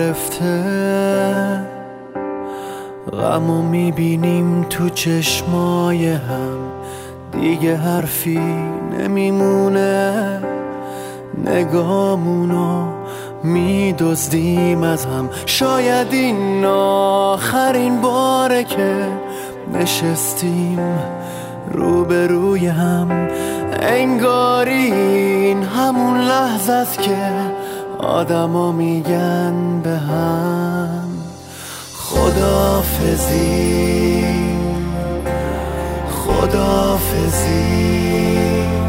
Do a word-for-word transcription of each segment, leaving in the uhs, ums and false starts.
گرفته، غمو میبینیم تو چشمای هم، دیگه حرفی نمیمونه، نگامونو میدزدیم از هم. شاید این آخرین باره که نشستیم روبروی هم، انگاری این همون لحظه است که آدما میگن به هم خداحافظی، خداحافظی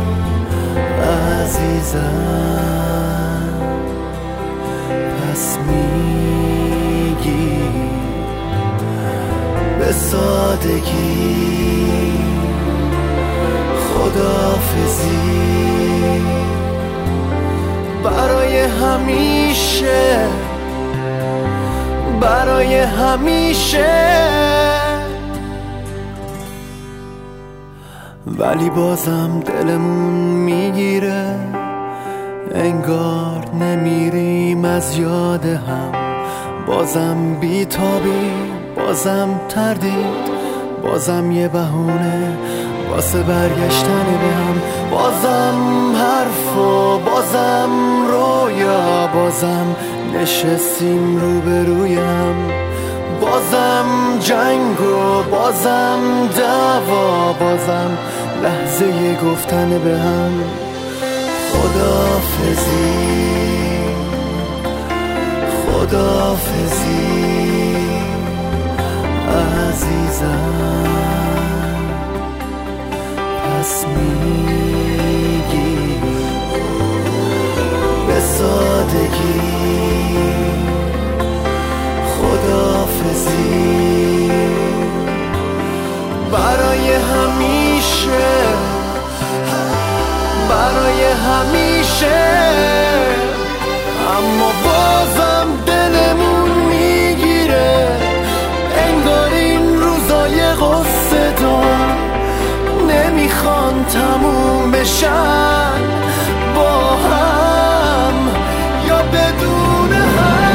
عزیزم. پس میگی به سادگی خداحافظی برای همیشه، برای همیشه. ولی بازم دلمون میگیره، انگار نمیریم از یاد هم. بازم بیتابی، بازم تردید، بازم یه بهونه واسه برگشتن به هم. بازم حرف و بازم رویا، بازم نشستیم روبرویم. بازم جنگ و بازم دعوا، بازم لحظه گفتن به هم خداحافظی، خداحافظی عزیزم. پس میگی به سادگی خداحافظی برای همیشه، برای همیشه. اما بازم دلمون میگیره، انگار این روزای قصه دار نمیخوان تموم بشن، با هم یا بدون هم.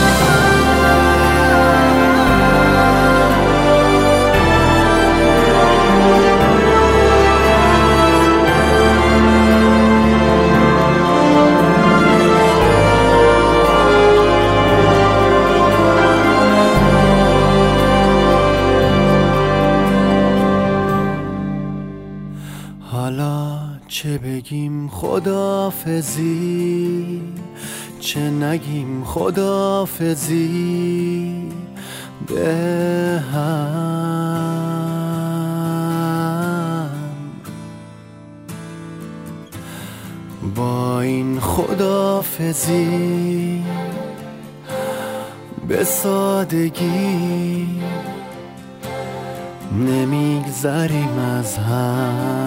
حالا چه بگیم خداحافظی، چه نگیم خداحافظی به هم. با این خداحافظی به سادگی نمیگذریم از هم.